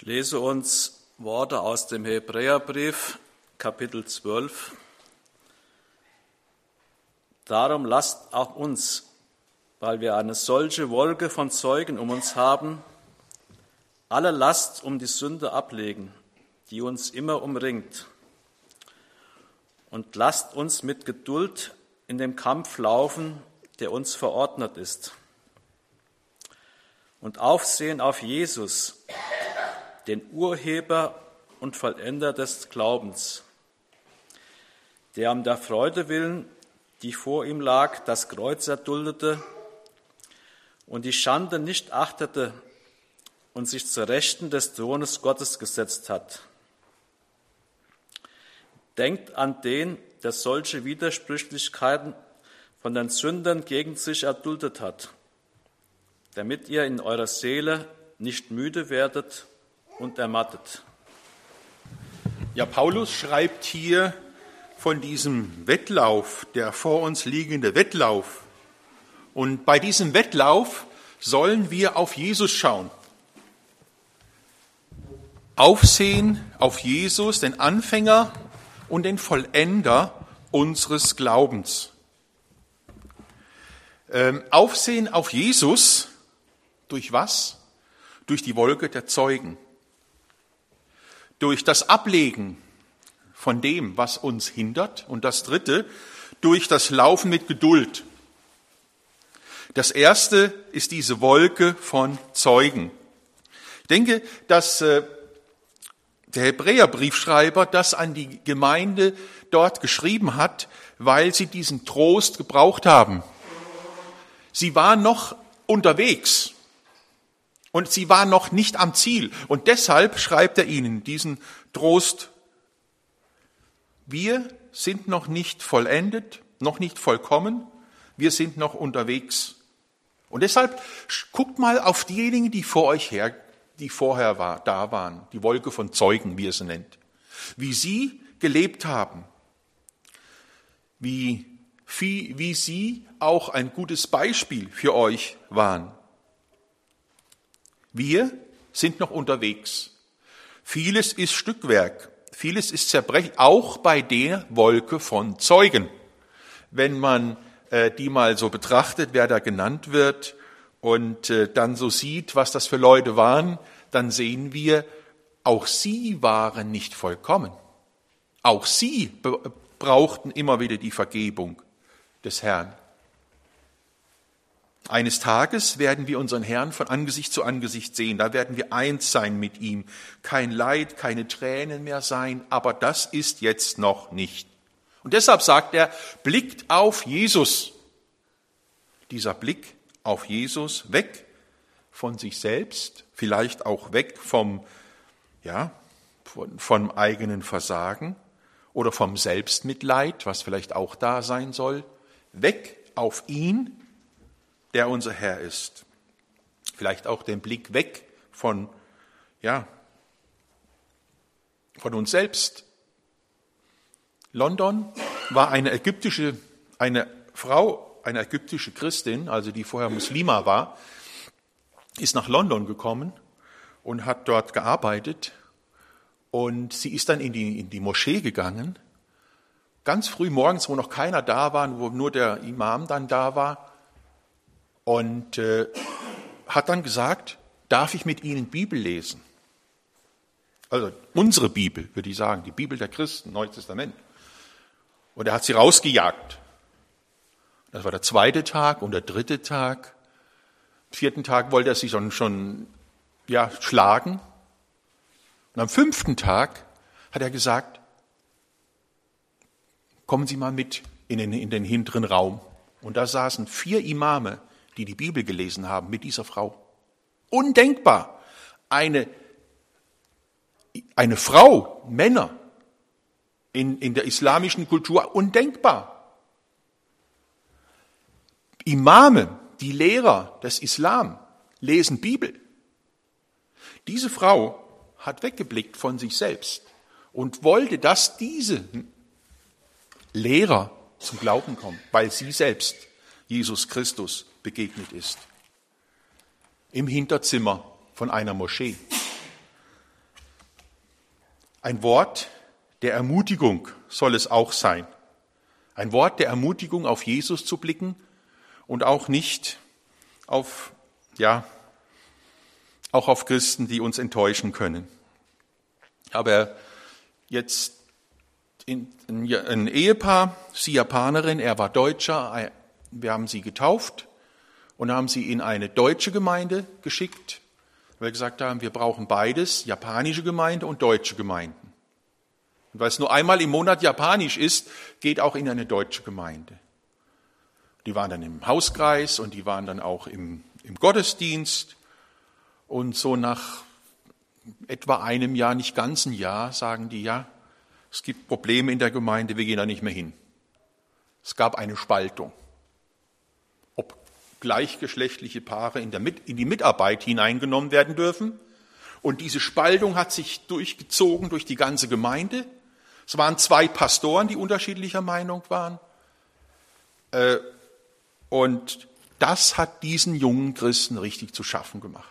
Ich lese uns Worte aus dem Hebräerbrief, Kapitel 12. Darum lasst auch uns, weil wir eine solche Wolke von Zeugen um uns haben, alle Last um die Sünde ablegen, die uns immer umringt. Und lasst uns mit Geduld in dem Kampf laufen, der uns verordnet ist. Und aufsehen auf Jesus, den Urheber und Vollender des Glaubens, der um der Freude willen, die vor ihm lag, das Kreuz erduldete und die Schande nicht achtete und sich zur Rechten des Thrones Gottes gesetzt hat. Denkt an den, der solche Widersprüchlichkeiten von den Sündern gegen sich erduldet hat, damit ihr in eurer Seele nicht müde werdet und ermattet. Ja, Paulus schreibt hier von diesem Wettlauf, der vor uns liegende Wettlauf. Und bei diesem Wettlauf sollen wir auf Jesus schauen. Aufsehen auf Jesus, den Anfänger und den Vollender unseres Glaubens. Aufsehen auf Jesus, durch was? Durch die Wolke der Zeugen. Durch das Ablegen von dem, was uns hindert. Und das Dritte, durch das Laufen mit Geduld. Das Erste ist diese Wolke von Zeugen. Ich denke, dass der Hebräerbriefschreiber das an die Gemeinde dort geschrieben hat, weil sie diesen Trost gebraucht haben. Sie waren noch unterwegs. Und sie waren noch nicht am Ziel. Und deshalb schreibt er ihnen diesen Trost. Wir sind noch nicht vollendet, noch nicht vollkommen. Wir sind noch unterwegs. Und deshalb guckt mal auf diejenigen, die vor euch her, die vorher da waren. Die Wolke von Zeugen, wie er sie nennt. Wie sie gelebt haben. Wie sie auch ein gutes Beispiel für euch waren. Wir sind noch unterwegs. Vieles ist Stückwerk, vieles ist zerbrechlich, auch bei der Wolke von Zeugen. Wenn man die mal so betrachtet, wer da genannt wird und dann so sieht, was das für Leute waren, dann sehen wir, auch sie waren nicht vollkommen. Auch sie brauchten immer wieder die Vergebung des Herrn. Eines Tages werden wir unseren Herrn von Angesicht zu Angesicht sehen. Da werden wir eins sein mit ihm. Kein Leid, keine Tränen mehr sein, aber das ist jetzt noch nicht. Und deshalb sagt er, blickt auf Jesus. Dieser Blick auf Jesus, weg von sich selbst, vielleicht auch weg vom eigenen Versagen oder vom Selbstmitleid, was vielleicht auch da sein soll. Weg auf ihn, der unser Herr ist. Vielleicht auch den Blick weg von uns selbst. London war eine ägyptische Christin, also die vorher Muslima war, ist nach London gekommen und hat dort gearbeitet. Und sie ist dann in die Moschee gegangen, ganz früh morgens, wo noch keiner da war, wo nur der Imam dann da war. Und hat dann gesagt, darf ich mit Ihnen Bibel lesen? Also unsere Bibel, würde ich sagen, die Bibel der Christen, Neues Testament. Und er hat sie rausgejagt. Das war der 2. Tag und der 3. Tag. Am 4. Tag wollte er sie schon schlagen. Und am 5. Tag hat er gesagt, kommen Sie mal mit in den hinteren Raum. Und da saßen 4 Imame, die die Bibel gelesen haben, mit dieser Frau. Undenkbar. Eine Frau, Männer in der islamischen Kultur, undenkbar. Imame, die Lehrer des Islam, lesen Bibel. Diese Frau hat weggeblickt von sich selbst und wollte, dass diese Lehrer zum Glauben kommen, weil sie selbst Jesus Christus begegnet ist. Im Hinterzimmer von einer Moschee. Ein Wort der Ermutigung soll es auch sein. Ein Wort der Ermutigung, auf Jesus zu blicken und auch nicht auf, auch auf Christen, die uns enttäuschen können. Aber jetzt ein Ehepaar, sie Japanerin, er war Deutscher, wir haben sie getauft und haben sie in eine deutsche Gemeinde geschickt, weil wir gesagt haben, wir brauchen beides, japanische Gemeinde und deutsche Gemeinden. Und weil es nur einmal im Monat japanisch ist, geht auch in eine deutsche Gemeinde. Die waren dann im Hauskreis und die waren dann auch im Gottesdienst. Und so nach etwa einem Jahr, nicht ganz ein Jahr, sagen die, ja, es gibt Probleme in der Gemeinde, wir gehen da nicht mehr hin. Es gab eine Spaltung. Ob gleichgeschlechtliche Paare in die Mitarbeit hineingenommen werden dürfen. Und diese Spaltung hat sich durchgezogen durch die ganze Gemeinde. Es waren 2 Pastoren, die unterschiedlicher Meinung waren. Und das hat diesen jungen Christen richtig zu schaffen gemacht.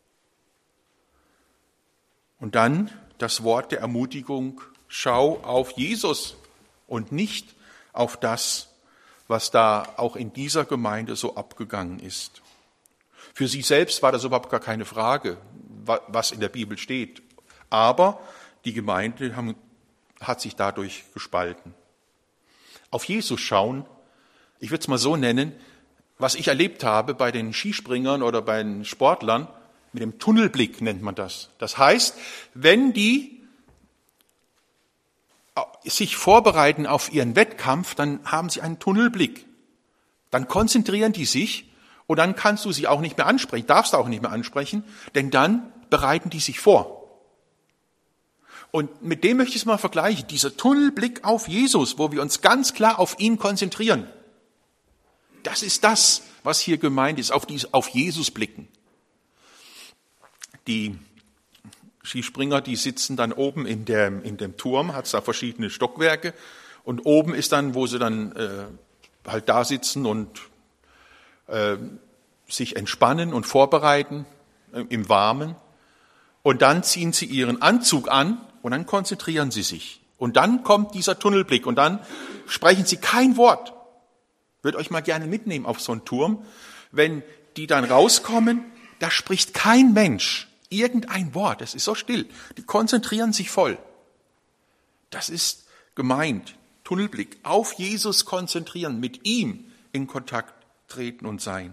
Und dann das Wort der Ermutigung, schau auf Jesus und nicht auf das, was da auch in dieser Gemeinde so abgegangen ist. Für sie selbst war das überhaupt gar keine Frage, was in der Bibel steht. Aber die Gemeinde hat sich dadurch gespalten. Auf Jesus schauen, ich würde es mal so nennen, was ich erlebt habe bei den Skispringern oder bei den Sportlern, mit dem Tunnelblick nennt man das. Das heißt, wenn die sich vorbereiten auf ihren Wettkampf, dann haben sie einen Tunnelblick. Dann konzentrieren die sich und dann kannst du sie auch nicht mehr ansprechen, darfst du auch nicht mehr ansprechen, denn dann bereiten die sich vor. Und mit dem möchte ich es mal vergleichen, dieser Tunnelblick auf Jesus, wo wir uns ganz klar auf ihn konzentrieren. Das ist das, was hier gemeint ist, auf Jesus blicken. Die Skispringer, die sitzen dann oben in dem Turm, hat es da verschiedene Stockwerke und oben ist dann, wo sie dann halt da sitzen und sich entspannen und vorbereiten im Warmen. Und dann ziehen sie ihren Anzug an und dann konzentrieren sie sich. Und dann kommt dieser Tunnelblick und dann sprechen sie kein Wort. Ich würde euch mal gerne mitnehmen auf so einen Turm. Wenn die dann rauskommen, da spricht kein Mensch irgendein Wort. Es ist so still. Die konzentrieren sich voll. Das ist gemeint. Tunnelblick. Auf Jesus konzentrieren, mit ihm in Kontakt treten und sein.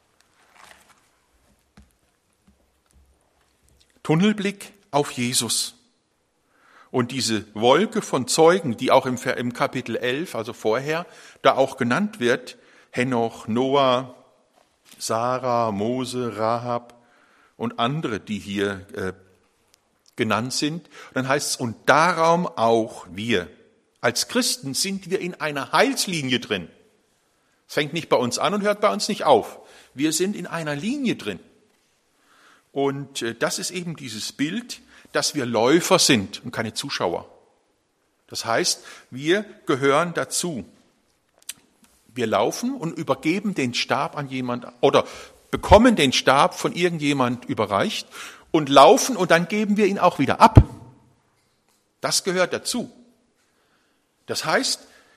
Tunnelblick auf Jesus. Und diese Wolke von Zeugen, die auch im Kapitel 11, also vorher, da auch genannt wird, Henoch, Noah, Sarah, Mose, Rahab und andere, die hier genannt sind. Und dann heißt es, und darum auch wir. Als Christen sind wir in einer Heilslinie drin. Es fängt nicht bei uns an und hört bei uns nicht auf. Wir sind in einer Linie drin. Und das ist eben dieses Bild, dass wir Läufer sind und keine Zuschauer. Das heißt, wir gehören dazu. Wir laufen und übergeben den Stab an jemand oder bekommen den Stab von irgendjemand überreicht und laufen und dann geben wir ihn auch wieder ab. Das gehört dazu. Das heißt,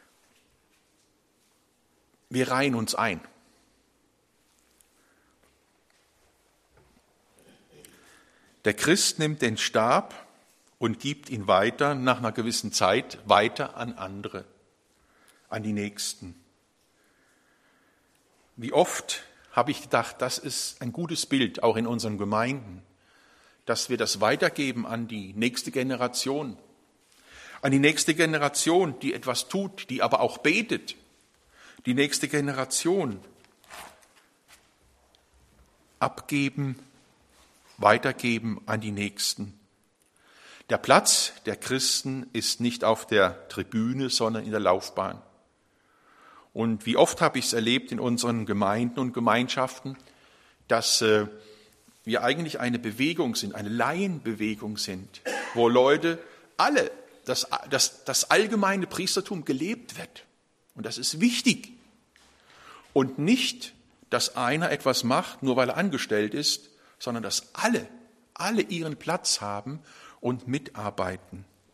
wir reihen uns ein. Der Christ nimmt den Stab und gibt ihn weiter, nach einer gewissen Zeit, weiter an andere, an die Nächsten. Wie oft habe ich gedacht, das ist ein gutes Bild, auch in unseren Gemeinden, dass wir das weitergeben an die nächste Generation. An die nächste Generation, die etwas tut, die aber auch betet. Die nächste Generation abgeben, weitergeben an die Nächsten. Der Platz der Christen ist nicht auf der Tribüne, sondern in der Laufbahn. Und wie oft habe ich es erlebt in unseren Gemeinden und Gemeinschaften, dass wir eigentlich eine Bewegung sind, eine Laienbewegung sind, wo Leute alle, das allgemeine Priestertum gelebt wird. Und das ist wichtig. Und nicht, dass einer etwas macht, nur weil er angestellt ist, sondern dass alle ihren Platz haben und mitarbeiten.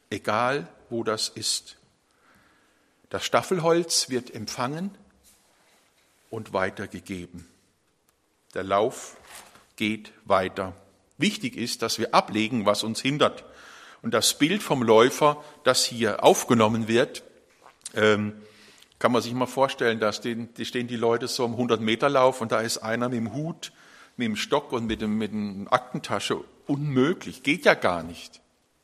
egal wo das ist. Das Staffelholz wird empfangen und weitergegeben. Der Lauf geht weiter. Wichtig ist, dass wir ablegen, was uns hindert. Und das Bild vom Läufer, das hier aufgenommen wird, kann man sich mal vorstellen, da stehen die Leute so im 100-Meter-Lauf und da ist einer mit dem Hut, mit dem Stock und mit dem Aktentasche. Unmöglich, geht ja gar nicht.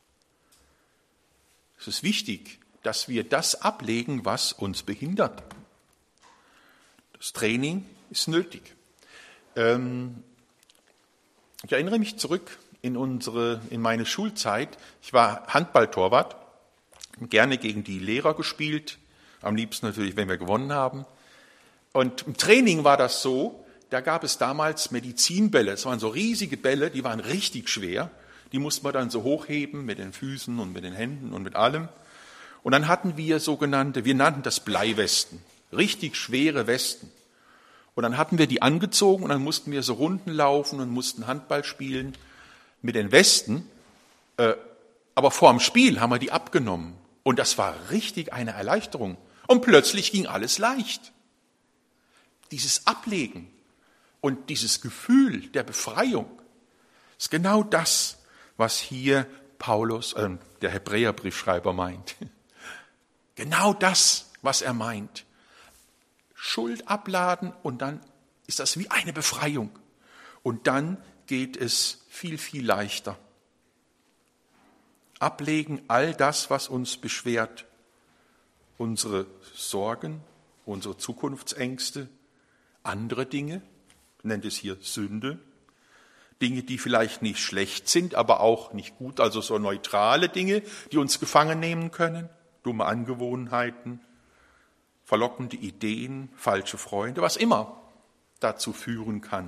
Es ist wichtig, dass wir das ablegen, was uns behindert. Das Training ist nötig. Ich erinnere mich zurück in meine Schulzeit. Ich war Handballtorwart, gerne gegen die Lehrer gespielt, am liebsten natürlich, wenn wir gewonnen haben. Und im Training war das so, da gab es damals Medizinbälle. Es waren so riesige Bälle, die waren richtig schwer. Die musste man dann so hochheben mit den Füßen und mit den Händen und mit allem. Und dann hatten wir wir nannten das Bleiwesten, richtig schwere Westen. Und dann hatten wir die angezogen und dann mussten wir so Runden laufen und mussten Handball spielen mit den Westen. Aber vor dem Spiel haben wir die abgenommen. Und das war richtig eine Erleichterung. Und plötzlich ging alles leicht. Dieses Ablegen und dieses Gefühl der Befreiung ist genau das, was hier der Hebräerbriefschreiber meint. Genau das, was er meint. Schuld abladen und dann ist das wie eine Befreiung. Und dann geht es viel, viel leichter. Ablegen all das, was uns beschwert. Unsere Sorgen, unsere Zukunftsängste, andere Dinge, nennt es hier Sünde. Dinge, die vielleicht nicht schlecht sind, aber auch nicht gut, also so neutrale Dinge, die uns gefangen nehmen können. Dumme Angewohnheiten, verlockende Ideen, falsche Freunde, was immer dazu führen kann.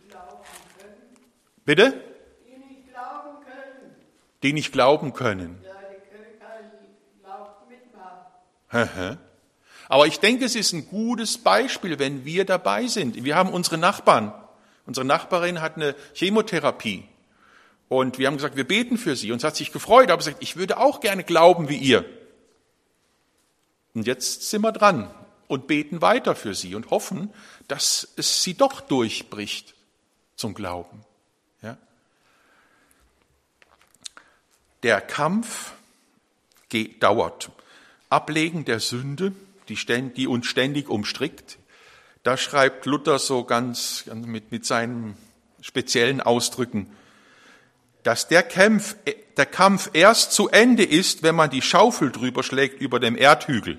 Bitte? Die nicht glauben können. Die nicht glauben können. Ja, die können keinen Lauf mitmachen. Aber ich denke, es ist ein gutes Beispiel, wenn wir dabei sind. Wir haben unsere Nachbarn. Unsere Nachbarin hat eine Chemotherapie. Und wir haben gesagt, wir beten für sie. Und sie hat sich gefreut, aber gesagt, ich würde auch gerne glauben wie ihr. Und jetzt sind wir dran und beten weiter für sie und hoffen, dass es sie doch durchbricht zum Glauben. Ja? Der Kampf dauert. Ablegen der Sünde, die uns ständig umstrickt, da schreibt Luther so ganz mit seinen speziellen Ausdrücken, dass der Kampf erst zu Ende ist, wenn man die Schaufel drüber schlägt über dem Erdhügel.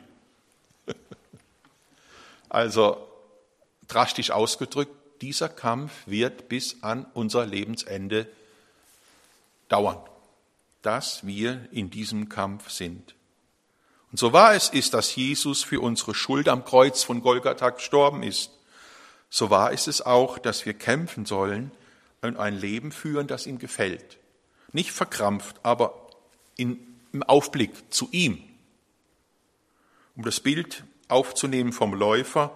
Also drastisch ausgedrückt, dieser Kampf wird bis an unser Lebensende dauern, dass wir in diesem Kampf sind. Und so wahr es ist, dass Jesus für unsere Schuld am Kreuz von Golgatha gestorben ist, so wahr ist es auch, dass wir kämpfen sollen und ein Leben führen, das ihm gefällt. Nicht verkrampft, aber im Aufblick zu ihm. Um das Bild aufzunehmen vom Läufer,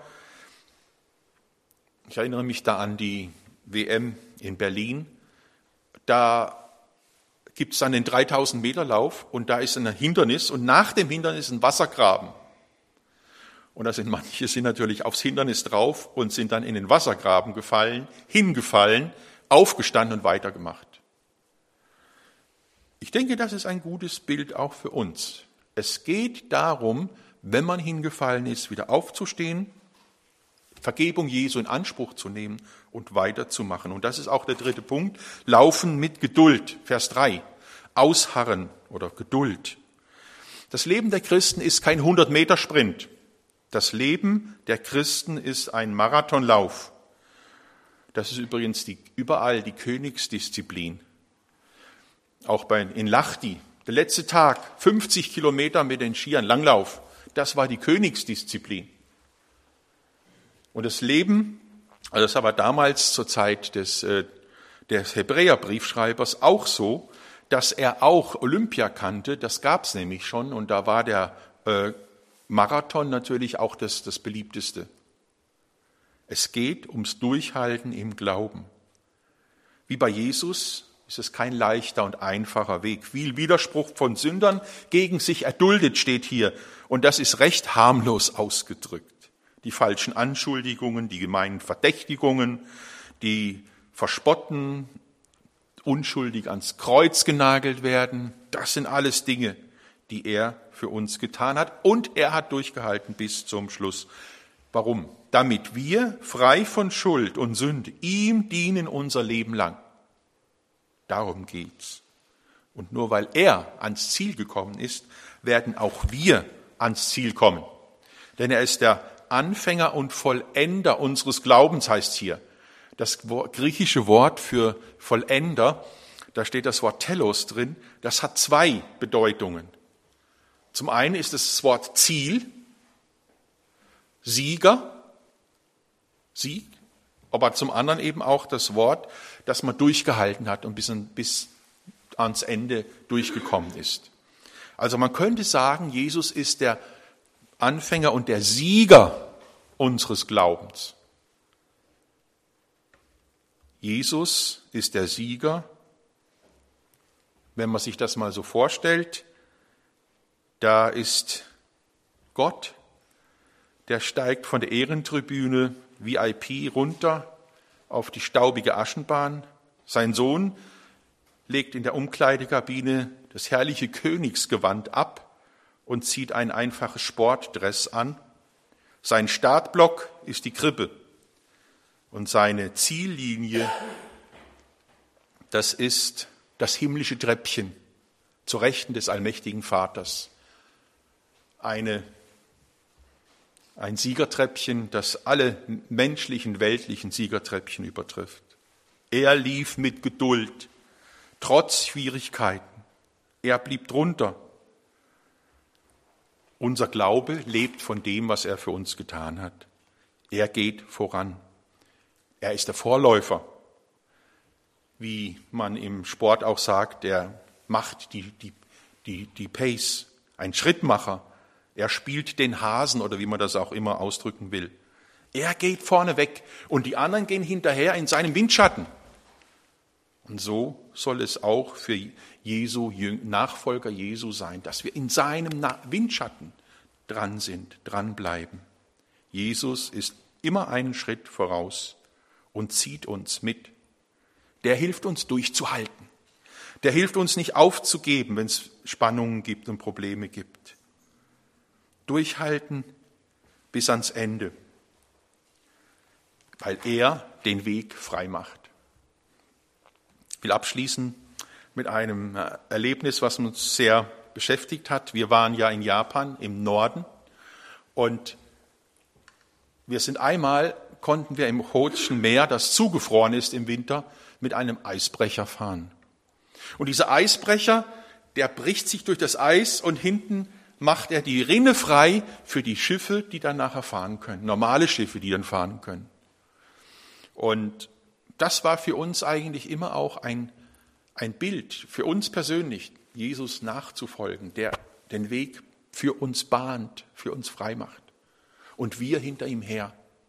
ich erinnere mich da an die WM in Berlin, da gibt es dann den 3000-Meter-Lauf und da ist ein Hindernis und nach dem Hindernis ein Wassergraben. Und da sind manche natürlich aufs Hindernis drauf und sind dann in den Wassergraben hingefallen, aufgestanden und weitergemacht. Ich denke, das ist ein gutes Bild auch für uns. Es geht darum, wenn man hingefallen ist, wieder aufzustehen, Vergebung Jesu in Anspruch zu nehmen und weiterzumachen. Und das ist auch der dritte Punkt. Laufen mit Geduld, Vers 3. Ausharren oder Geduld. Das Leben der Christen ist kein 100-Meter-Sprint. Das Leben der Christen ist ein Marathonlauf. Das ist übrigens überall die Königsdisziplin. Auch in Lahti, der letzte Tag, 50 Kilometer mit den Skiern, Langlauf. Das war die Königsdisziplin. Und das Leben, also das war damals zur Zeit des Hebräerbriefschreibers auch so, dass er auch Olympia kannte, das gab es nämlich schon, und da war der Marathon natürlich auch das beliebteste. Es geht ums Durchhalten im Glauben. Wie bei Jesus ist es kein leichter und einfacher Weg. Viel Widerspruch von Sündern gegen sich erduldet steht hier. Und das ist recht harmlos ausgedrückt. Die falschen Anschuldigungen, die gemeinen Verdächtigungen, die verspotten, unschuldig ans Kreuz genagelt werden, das sind alles Dinge, die er für uns getan hat. Und er hat durchgehalten bis zum Schluss. Warum? Damit wir, frei von Schuld und Sünde, ihm dienen unser Leben lang. Darum geht's. Und nur weil er ans Ziel gekommen ist, werden auch wir ans Ziel kommen. Denn er ist der Anfänger und Vollender unseres Glaubens, heißt hier. Das griechische Wort für Vollender, da steht das Wort Telos drin, das hat zwei Bedeutungen. Zum einen ist es das Wort Ziel, Sieger, Sieg, aber zum anderen eben auch das Wort, dass man durchgehalten hat und bis ans Ende durchgekommen ist. Also man könnte sagen, Jesus ist der Anfänger und der Sieger unseres Glaubens. Jesus ist der Sieger. Wenn man sich das mal so vorstellt, da ist Gott, der steigt von der Ehrentribüne VIP runter auf die staubige Aschenbahn. Sein Sohn legt in der Umkleidekabine das herrliche Königsgewand ab und zieht ein einfaches Sportdress an. Sein Startblock ist die Krippe. Und seine Ziellinie, das ist das himmlische Treppchen zur Rechten des allmächtigen Vaters. Ein Siegertreppchen, das alle menschlichen, weltlichen Siegertreppchen übertrifft. Er lief mit Geduld, trotz Schwierigkeiten. Er blieb drunter. Unser Glaube lebt von dem, was er für uns getan hat. Er geht voran. Er ist der Vorläufer, wie man im Sport auch sagt, der macht die Pace, ein Schrittmacher. Er spielt den Hasen oder wie man das auch immer ausdrücken will. Er geht vorne weg und die anderen gehen hinterher in seinem Windschatten. Und so soll es auch für Nachfolger Jesu sein, dass wir in seinem Windschatten dran sind, dranbleiben. Jesus ist immer einen Schritt voraus und zieht uns mit. Der hilft uns durchzuhalten. Der hilft uns nicht aufzugeben, wenn es Spannungen gibt und Probleme gibt. Durchhalten bis ans Ende, weil er den Weg frei macht. Ich will abschließen mit einem Erlebnis, was uns sehr beschäftigt hat. Wir waren ja in Japan im Norden und konnten wir im Ochotschen Meer, das zugefroren ist im Winter, mit einem Eisbrecher fahren. Und dieser Eisbrecher, der bricht sich durch das Eis und hinten macht er die Rinne frei für die Schiffe, die dann nachher fahren können, normale Schiffe, die dann fahren können. Und das war für uns eigentlich immer auch ein Bild, für uns persönlich, Jesus nachzufolgen, der den Weg für uns bahnt, für uns frei macht. Und wir hinter ihm her.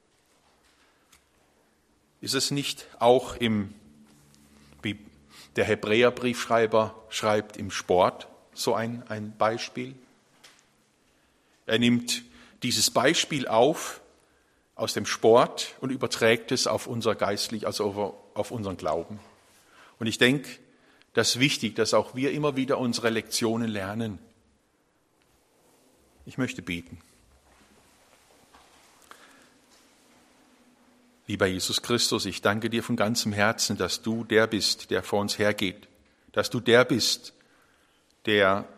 Ist es nicht auch wie der Hebräerbriefschreiber schreibt, im Sport so ein Beispiel? Er nimmt dieses Beispiel auf aus dem Sport und überträgt es auf unser geistlich, also auf unseren Glauben. Und ich denke, das ist wichtig, dass auch wir immer wieder unsere Lektionen lernen. Ich möchte beten. Lieber Jesus Christus, ich danke dir von ganzem Herzen, dass du der bist, der vor uns hergeht, dass du der bist, der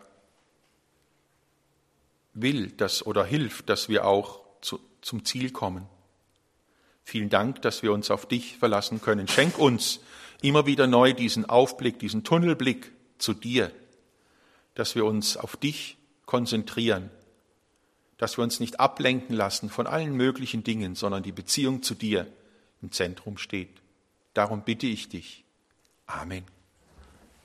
will oder hilft, dass wir auch zum Ziel kommen. Vielen Dank, dass wir uns auf dich verlassen können. Schenk uns immer wieder neu diesen Aufblick, diesen Tunnelblick zu dir, dass wir uns auf dich konzentrieren, dass wir uns nicht ablenken lassen von allen möglichen Dingen, sondern die Beziehung zu dir im Zentrum steht. Darum bitte ich dich. Amen.